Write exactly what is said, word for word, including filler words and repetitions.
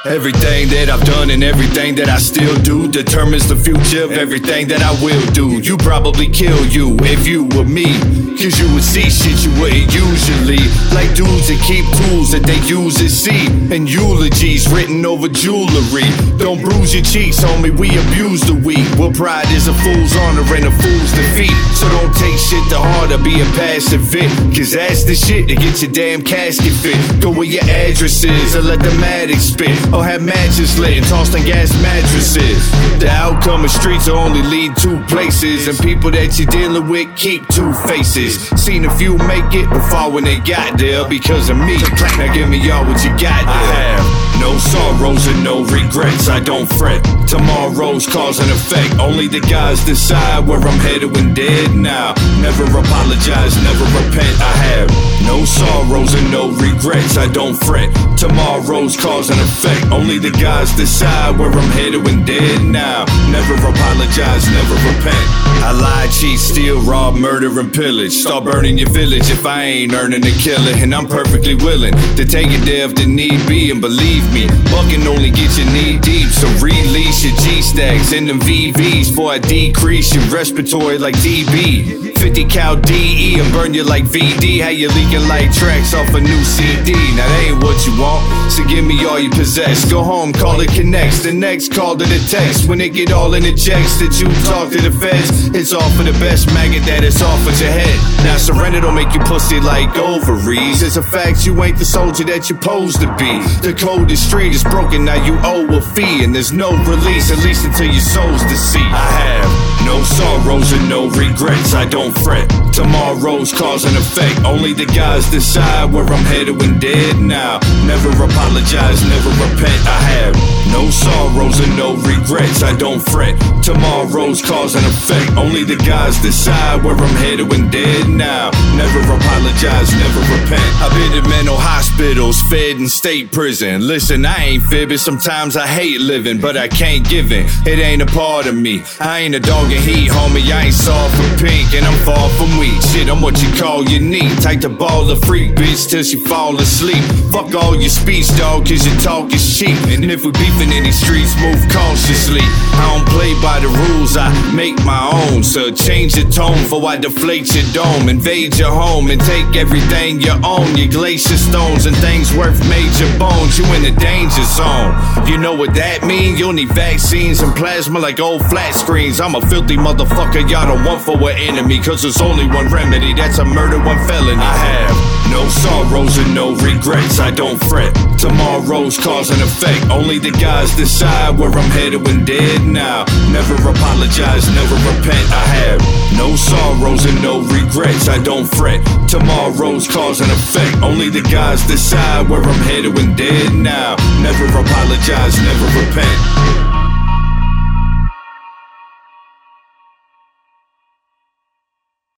Everything that I've done and everything that I still do determines the future of everything that I will do. You probably kill you if you were me, cause you would see shit you wouldn't usually. Like dudes that keep tools that they use at sea, and eulogies written over jewelry. Don't bruise your cheeks, homie, we abuse the weak. Well, pride is a fool's honor and a fool's defeat. So don't take shit to heart or be a passive vid, cause that's the shit that gets your damn casket fit. Go where your address is or let the Matic spit, or have matches lit and tossed in gas mattresses. The outcome of streets only lead two places, and people that you're dealing with keep two faces. Seen a few make it before when they got there because of me. Now give me all what you got there. I have no sorrows and no regrets, I don't fret. Tomorrow's cause and effect, only the gods decide where I'm headed when dead now. Never apologize, never repent. I have no sorrows and no regrets, I don't fret. Tomorrow's cause and effect, only the gods decide where I'm headed when dead now. Never apologize, never repent. I lie, cheat, steal, rob, murder, and pillage. Start burning your village if I ain't earning a killer. And I'm perfectly willing to take it there if the need be. And believe me, bucking only get you knee deep. So release your G-stacks and them V Vs before I decrease your respiratory like D B. fifty cal D E and burn you like V D. How you leaking like tracks off a new C D? Now that ain't what you want, so give me all you possess. Go home, call it connects. The next call to the text. When it get all in the checks that you talk to the feds, it's all for the best maggot that it's off at your head. Now surrender don't make you pussy like ovaries. It's a fact you ain't the soldier that you supposed to be. The code is straight, is broken, now you owe a fee, and there's no release, at least until your soul's deceased. I have no sorrows and no regrets, I don't fret. Tomorrow's cause and effect, only the gods decide where I'm headed when dead now. Never apologize, never repent. I have no sorrows and no regrets, I don't fret. Tomorrow's cause and effect, only the gods decide where I'm headed when dead now. Never apologize, never repent. I've been in mental hospitals, fed in state prison. Listen, I ain't fibbing, sometimes I hate living, but I can't give in. It ain't a part of me, I ain't a dog in heat, homie. I ain't soft for pink and I'm far from weak. Shit, I'm what you call unique. Type to ball a freak bitch till she fall asleep. Fuck all your speech, dog, cause your talk is cheap. And if we beefing in these streets, move cautiously. I don't play by the rules, I make my own. So change your tone before I deflate your dome. Invade your home and take everything you own. Your glacier stones and things worth major bones. You in the danger zone, you know what that mean? You'll need vaccines and plasma like old flat screens. I'm a filthy motherfucker y'all don't want for an enemy, cause there's only one remedy, that's a murder, one felony. I have no sorrows and no regrets, I don't fret. Tomorrow's cause and effect, only the gods decide where I'm headed when dead now. Never apologize, never repent. I have no sorrows and no regrets, I don't fret. Tomorrow's cause and effect, only the gods decide where I'm headed when dead now. Never apologize, never repent.